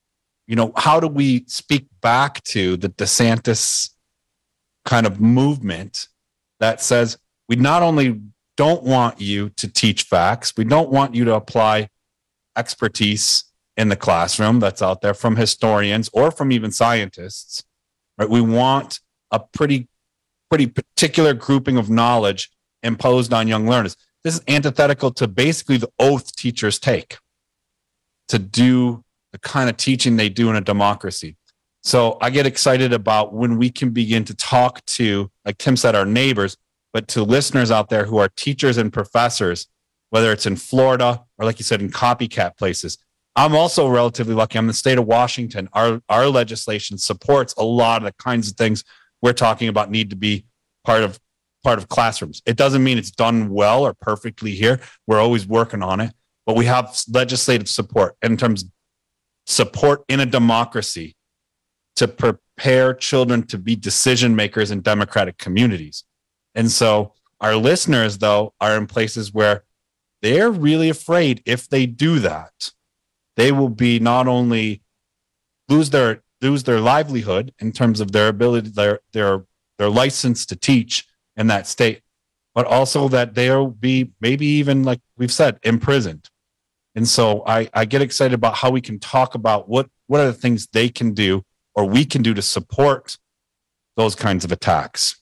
speak back to the DeSantis kind of movement that says, we not only don't want you to teach facts, we don't want you to apply expertise in the classroom that's out there from historians or from even scientists, right? We want a pretty particular grouping of knowledge imposed on young learners. This is antithetical to basically the oath teachers take to do the kind of teaching they do in a democracy. So I get excited about when we can begin to talk to, like Tim said, our neighbors, but to listeners out there who are teachers and professors, whether it's in Florida or, like you said, in copycat places. I'm also relatively lucky. I'm in the state of Washington. Our legislation supports a lot of the kinds of things we're talking about need to be part of classrooms. It doesn't mean it's done well or perfectly here. We're always working on it, but we have legislative support in terms of support in a democracy to prepare children to be decision makers in democratic communities. And so our listeners, though, are in places where they're really afraid if they do that, they will be not only lose their livelihood in terms of their ability, their license to teach in that state, but also that they'll be maybe even, like we've said, imprisoned. And so I get excited about how we can talk about what are the things they can do or we can do to support those kinds of attacks.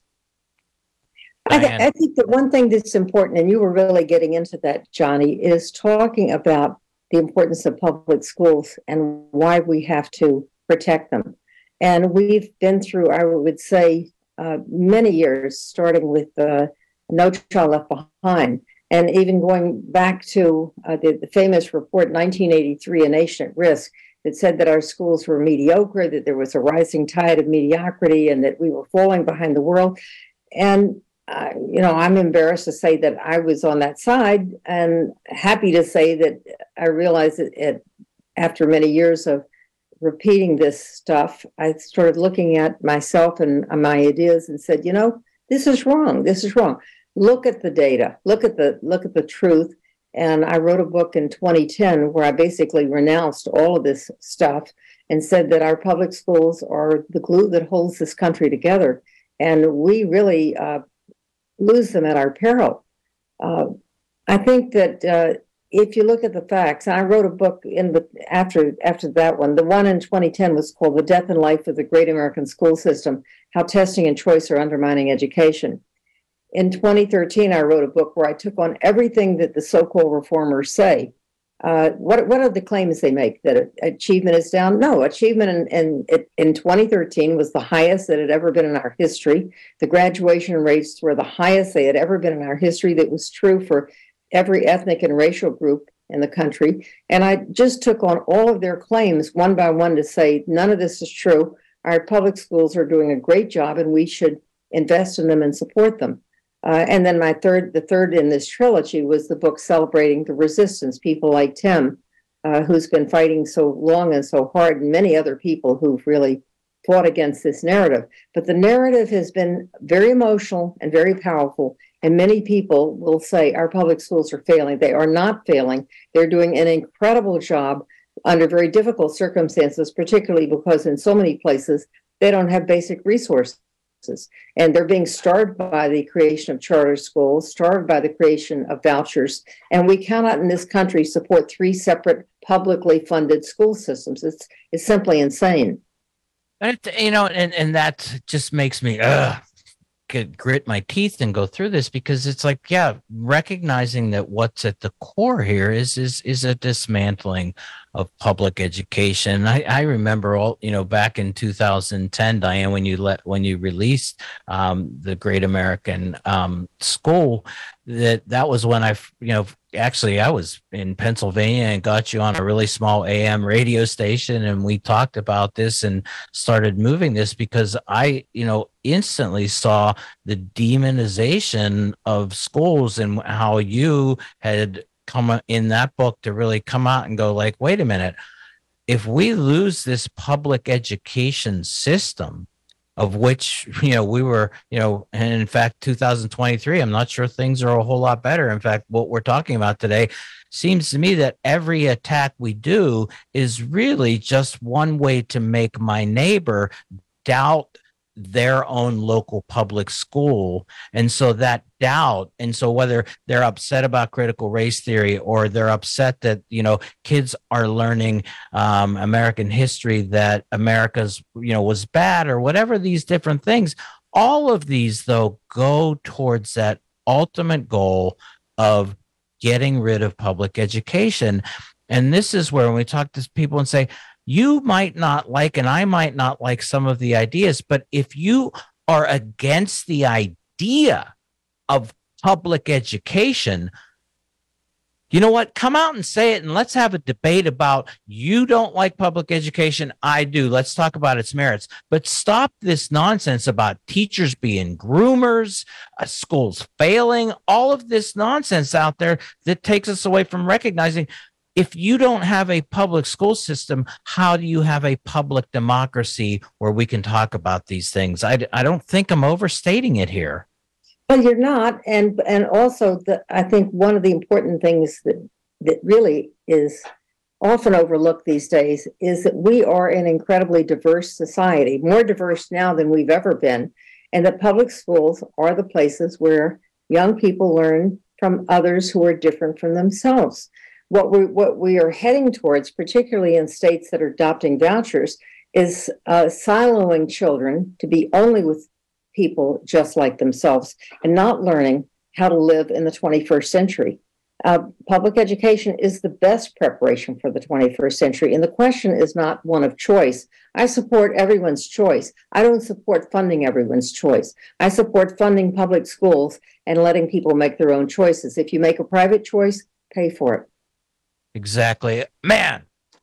I think that one thing that's important, and you were really getting into that, Johnny, is talking about the importance of public schools and why we have to protect them. And we've been through, I would say, many years, starting with No Child Left Behind, and even going back to the famous report, 1983, A Nation at Risk, that said that our schools were mediocre, that there was a rising tide of mediocrity, and that we were falling behind the world. And I'm embarrassed to say that I was on that side, and happy to say that I realized that after many years of repeating this stuff, I started looking at myself and my ideas and said, this is wrong. This is wrong. Look at the data. Look at the truth. And I wrote a book in 2010 where I basically renounced all of this stuff and said that our public schools are the glue that holds this country together, and we really lose them at our peril. I think that if you look at the facts, and I wrote a book after that one. The one in 2010 was called The Death and Life of the Great American School System, How Testing and Choice Are Undermining Education. In 2013, I wrote a book where I took on everything that the so-called reformers say. What are the claims they make? That achievement is down? No, achievement in 2013 was the highest that had ever been in our history. The graduation rates were the highest they had ever been in our history. That was true for every ethnic and racial group in the country. And I just took on all of their claims one by one to say, none of this is true. Our public schools are doing a great job, and we should invest in them and support them. And then the third in this trilogy was the book celebrating the resistance, people like Tim, who's been fighting so long and so hard, and many other people who've really fought against this narrative. But the narrative has been very emotional and very powerful, and many people will say our public schools are failing. They are not failing. They're doing an incredible job under very difficult circumstances, particularly because in so many places they don't have basic resources. And they're being starved by the creation of charter schools, starved by the creation of vouchers. And we cannot in this country support 3 separate publicly funded school systems. It's simply insane. And that just makes me could grit my teeth and go through this, because it's like, recognizing that what's at the core here is a dismantling of public education. I remember back in 2010, Diane, when you released the Great American School, that was when actually I was in Pennsylvania and got you on a really small AM radio station, and we talked about this and started moving this because I instantly saw the demonization of schools and how you had come in that book to really come out and go like, wait a minute, if we lose this public education system, of which, we were, and in fact, 2023, I'm not sure things are a whole lot better. In fact, what we're talking about today seems to me that every attack we do is really just one way to make my neighbor doubt their own local public school. And so that doubt, and so whether they're upset about critical race theory or they're upset that, kids are learning American history, that America's, was bad, or whatever these different things, all of these, though, go towards that ultimate goal of getting rid of public education. And this is where when we talk to people and say, you might not like, and I might not like some of the ideas, but if you are against the idea of public education, you know what? Come out and say it, and let's have a debate about, you don't like public education, I do. Let's talk about its merits. But stop this nonsense about teachers being groomers, schools failing, all of this nonsense out there that takes us away from recognizing, if you don't have a public school system, how do you have a public democracy where we can talk about these things? I don't think I'm overstating it here. Well, you're not. And also, I think one of the important things that really is often overlooked these days is that we are an incredibly diverse society, more diverse now than we've ever been, and that public schools are the places where young people learn from others who are different from themselves. What we are heading towards, particularly in states that are adopting vouchers, is siloing children to be only with people just like themselves and not learning how to live in the 21st century. Public education is the best preparation for the 21st century, and the question is not one of choice. I support everyone's choice. I don't support funding everyone's choice. I support funding public schools and letting people make their own choices. If you make a private choice, pay for it. Exactly. Man,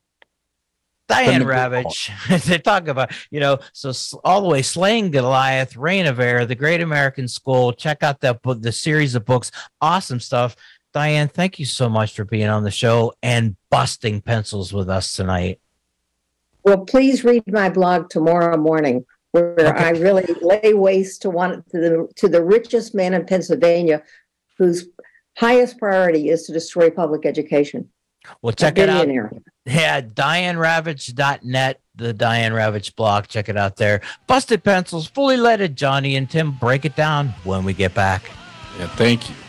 Diane Ravitch, they talk about, so all the way, Slaying Goliath, Reign of Air, The Great American School. Check out that book, the series of books. Awesome stuff. Diane, thank you so much for being on the show and busting pencils with us tonight. Well, please read my blog tomorrow morning, where I really lay waste to the richest man in Pennsylvania, whose highest priority is to destroy public education. Well, check it out. Yeah, DianeRavitch.net, the Diane Ravitch blog. Check it out there. Busted Pencils, Fully Loaded. Johnny and Tim break it down when we get back. Yeah, thank you.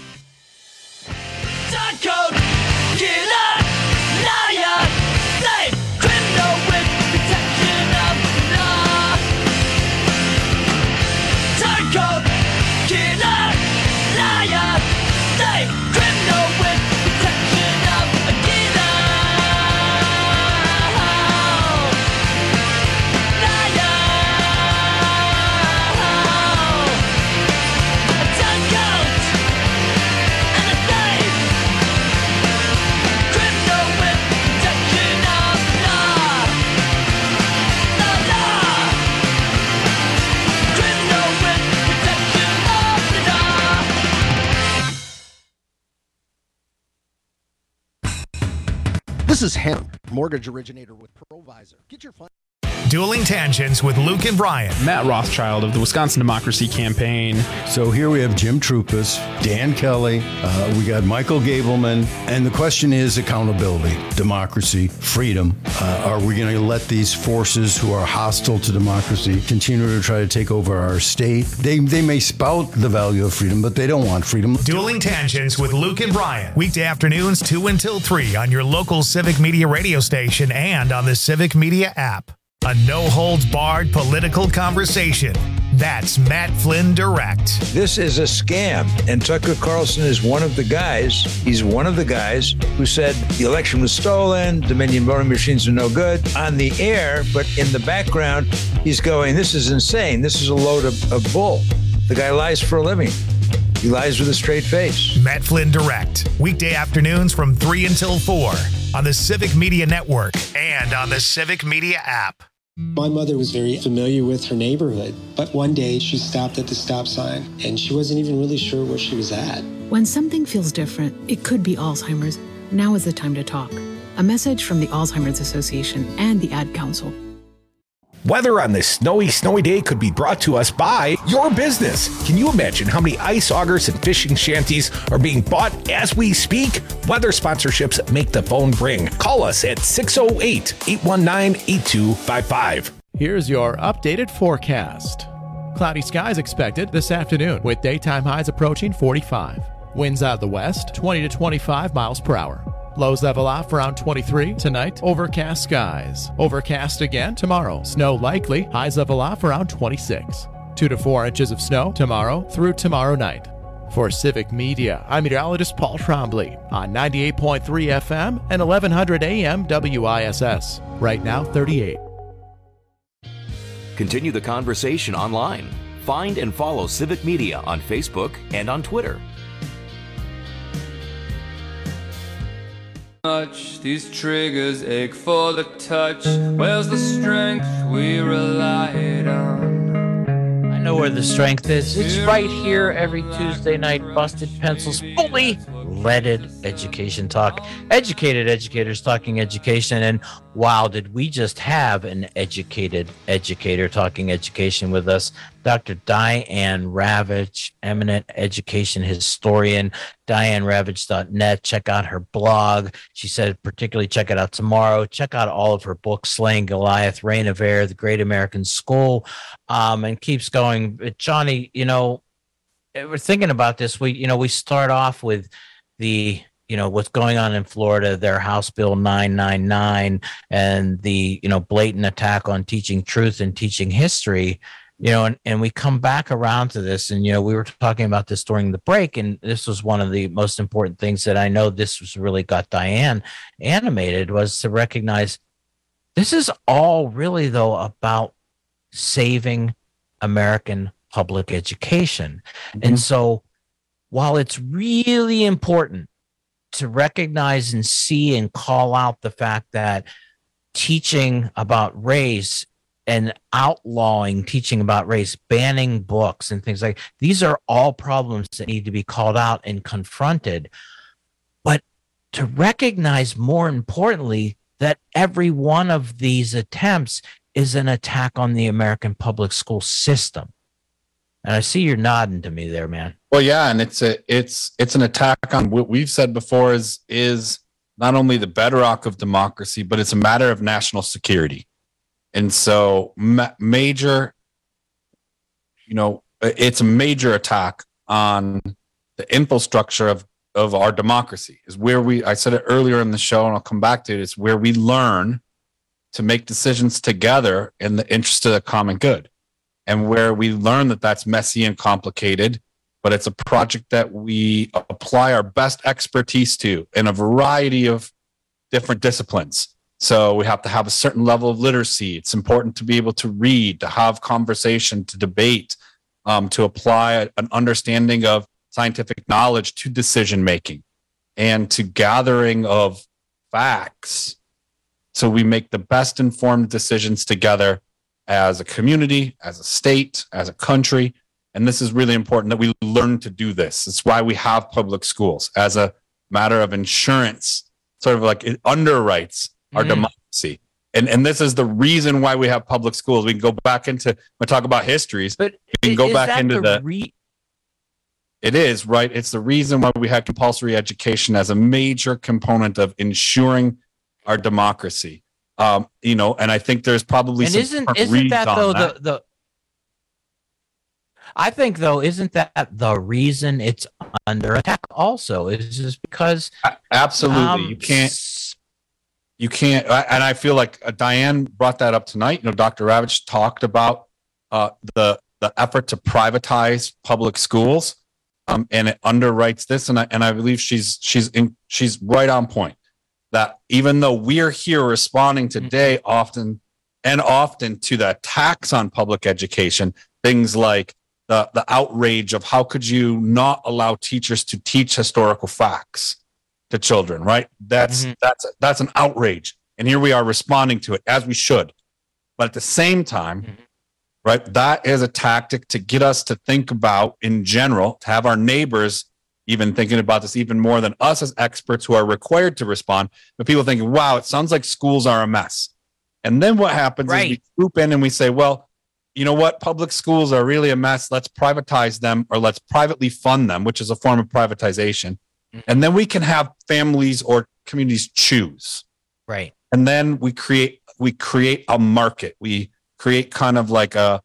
This is Henry, mortgage originator with Provisor. Get your fund. Dueling Tangents with Luke and Brian. Matt Rothschild of the Wisconsin Democracy Campaign. So here we have Jim Troupas, Dan Kelly, we got Michael Gableman, and the question is accountability, democracy, freedom. Are we going to let these forces who are hostile to democracy continue to try to take over our state? They may spout the value of freedom, but they don't want freedom. Dueling Tangents with Luke and Brian. Weekday afternoons 2 until 3 on your local Civic Media radio station and on the Civic Media app. A no-holds-barred political conversation. That's Matt Flynn Direct. This is a scam, and Tucker Carlson is one of the guys. He's one of the guys who said the election was stolen, Dominion voting machines are no good on the air, but in the background, he's going, this is insane. This is a load of bull. The guy lies for a living. He lies with a straight face. Matt Flynn Direct. Weekday afternoons from 3 until 4 on the Civic Media Network and on the Civic Media app. My mother was very familiar with her neighborhood, but one day she stopped at the stop sign and she wasn't even really sure where she was at. When something feels different, it could be Alzheimer's. Now is the time to talk. A message from the Alzheimer's Association and the Ad Council. Weather on this snowy day could be brought to us by your business. Can you imagine how many ice augers and fishing shanties are being bought as we speak? Weather sponsorships make the phone ring. Call us at 608-819-8255. Here's your updated forecast. Cloudy skies expected this afternoon with daytime highs approaching 45. Winds out of the west, 20 to 25 miles per hour. Lows level off around 23 tonight. Overcast skies. Overcast again tomorrow. Snow likely. Highs level off around 26. 2 to 4 inches of snow tomorrow through tomorrow night. For Civic Media, I'm meteorologist Paul Trombley on 98.3 FM and 1100 AM WISS. Right now, 38. Continue the conversation online. Find and follow Civic Media on Facebook and on Twitter. These triggers ache for the touch. Where's the strength we relied on? I know where the strength is. It's right here every Tuesday night. Busted Pencils, fully leaded education talk. Educated educators talking education. And wow, did we just have an educated educator talking education with us. Dr. Diane Ravitch, eminent education historian, DianeRavitch.net. Check out her blog. She said particularly check it out tomorrow. Check out all of her books, Slaying Goliath, Reign of Air, The Great American School, and keeps going. Johnny, we're thinking about this. We start off with the what's going on in Florida, their House Bill 999 and the blatant attack on teaching truth and teaching history. And we come back around to this, and we were talking about this during the break, and this was one of the most important things that I know this was really got Diane animated, was to recognize this is all really though about saving American public education. Mm-hmm. And so while it's really important to recognize and see and call out the fact that teaching about race and outlawing teaching about race, banning books and things like these are all problems that need to be called out and confronted. But to recognize, more importantly, that every one of these attempts is an attack on the American public school system. And I see you're nodding to me there, man. Well, yeah, and it's an attack on what we've said before is not only the bedrock of democracy, but it's a matter of national security. And so major, it's a major attack on the infrastructure of our democracy. Is where I said it earlier in the show, and I'll come back to it. It's where we learn to make decisions together in the interest of the common good, and where we learn that that's messy and complicated, but it's a project that we apply our best expertise to in a variety of different disciplines. So we have to have a certain level of literacy. It's important to be able to read, to have conversation, to debate, to apply an understanding of scientific knowledge to decision making and to gathering of facts. So we make the best informed decisions together as a community, as a state, as a country. And this is really important that we learn to do this. It's why we have public schools as a matter of insurance, sort of like it underwrites our democracy. And this is the reason why we have public schools. We can go back into, we talk about histories, but we can go back into it is, right? It's the reason why we have compulsory education as a major component of ensuring our democracy. And I think there's probably and some isn't that though that. I think though, isn't that the reason it's under attack also? Is just because absolutely you can't, and I feel like Diane brought that up tonight. Dr. Ravitch talked about the effort to privatize public schools, and it underwrites this, and I believe she's right on point. That even though we're here responding today often to the attacks on public education, things like the outrage of how could you not allow teachers to teach historical facts to children, right? That's an outrage. And here we are responding to it as we should. But at the same time, right, that is a tactic to get us to think about, in general, to have our neighbors even thinking about this even more than us as experts who are required to respond. But people thinking, wow, it sounds like schools are a mess. And then what happens is we group in and we say, well, you know what? Public schools are really a mess. Let's privatize them, or let's privately fund them, which is a form of privatization. And then we can have families or communities choose. Right. And then we create a market. We create kind of like an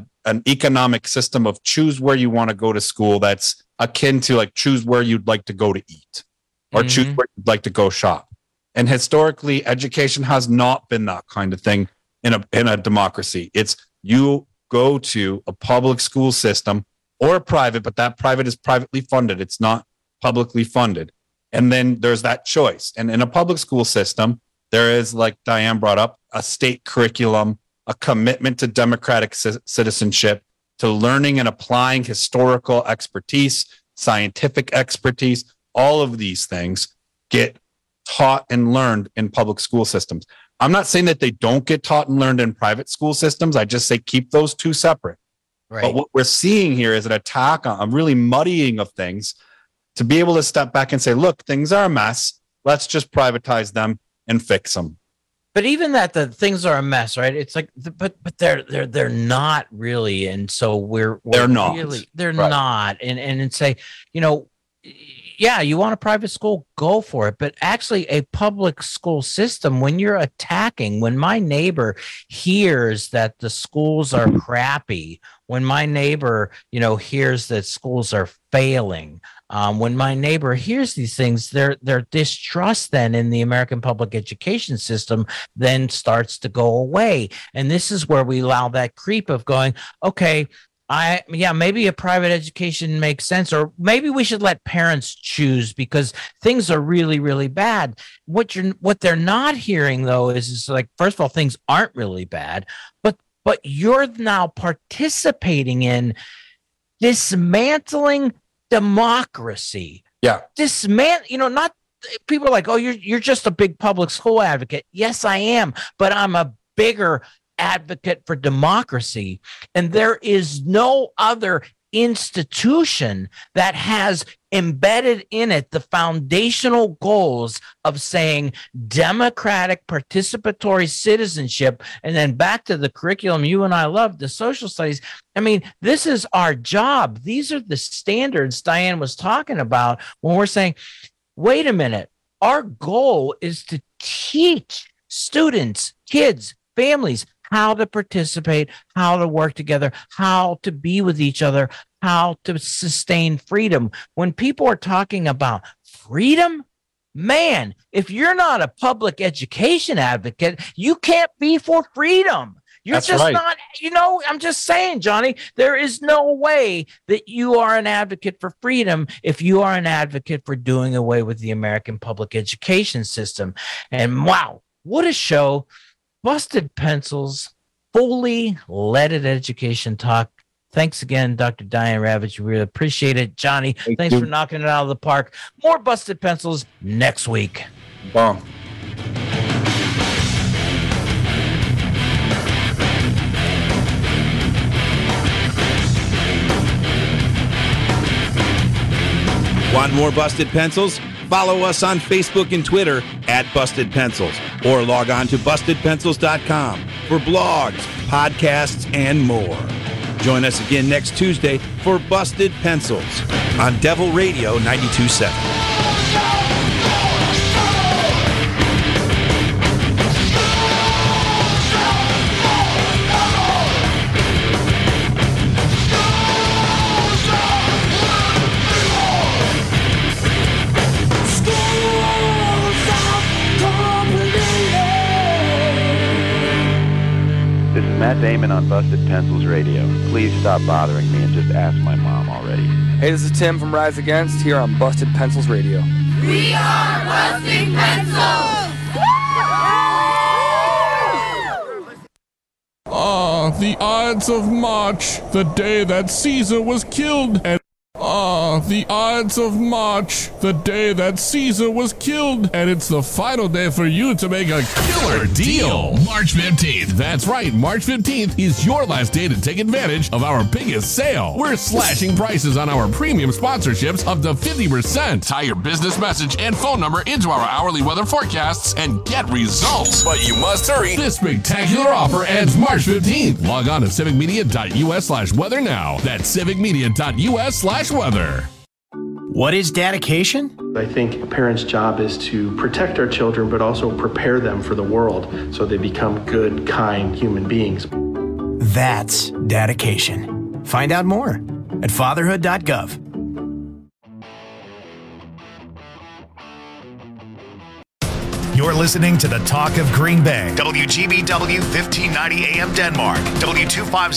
economic system of choose where you want to go to school. That's akin to like choose where you'd like to go to eat, or choose where you'd like to go shop. And historically, education has not been that kind of thing in a democracy. It's you go to a public school system or a private, but that private is privately funded. It's not publicly funded. And then there's that choice. And in a public school system, there is, like Diane brought up, a state curriculum, a commitment to democratic citizenship, to learning and applying historical expertise, scientific expertise. All of these things get taught and learned in public school systems. I'm not saying that they don't get taught and learned in private school systems. I just say keep those two separate. Right. But what we're seeing here is an attack on a really muddying of things to be able to step back and say, look, things are a mess. Let's just privatize them and fix them. But even that, the things are a mess, right? It's like, but they're not really, and so they're not really, they're not, and say, you know, yeah, you want a private school, go for it. But actually, a public school system, when you're attacking, when my neighbor hears that the schools are crappy, when my neighbor, you know, hears that schools are failing, when my neighbor hears these things, their distrust then in the American public education system then starts to go away. And this is where we allow that creep of going, okay, maybe a private education makes sense, or maybe we should let parents choose because things are really, really bad. What they're not hearing though is like, first of all, things aren't really bad, but you're now participating in dismantling democracy. Yeah. Not people are like, oh, you're just a big public school advocate. Yes, I am, but I'm a bigger advocate for democracy. And there is no other institution that has embedded in it the foundational goals of saying democratic participatory citizenship. And then back to the curriculum you and I love, the social studies. I mean, this is our job. These are the standards Diane was talking about when we're saying, wait a minute, our goal is to teach students, kids, families, how to participate, how to work together, how to be with each other, how to sustain freedom. When people are talking about freedom, man, if you're not a public education advocate, you can't be for freedom. You're just not, I'm just saying, Johnny, there is no way that you are an advocate for freedom if you are an advocate for doing away with the American public education system. And wow, what a show. Busted Pencils, fully leaded education talk. Thanks again, Dr. Diane Ravitch. We really appreciate it. Johnny, thanks for knocking it out of the park. More Busted Pencils next week. Bon. Want more Busted Pencils? Follow us on Facebook and Twitter at Busted Pencils, or log on to BustedPencils.com for blogs, podcasts, and more. Join us again next Tuesday for Busted Pencils on Devil Radio 92.7. Matt Damon on Busted Pencils Radio. Please stop bothering me and just ask my mom already. Hey, this is Tim from Rise Against here on Busted Pencils Radio. We are Busted Pencils! The Ides of March, the day that Caesar was killed, and the Ides of March, the day that Caesar was killed, and it's the final day for you to make a killer deal. March 15th. That's right, March 15th is your last day to take advantage of our biggest sale. We're slashing prices on our premium sponsorships up to 50%. Tie your business message and phone number into our hourly weather forecasts and get results. But you must hurry. This spectacular offer ends March 15th. Log on to civicmedia.us/weather now. That's civicmedia.us/weather. What is dedication? I think a parent's job is to protect our children, but also prepare them for the world so they become good, kind human beings. That's dedication. Find out more at fatherhood.gov. You're listening to the Talk of Green Bay. WGBW 1590 AM Denmark. W257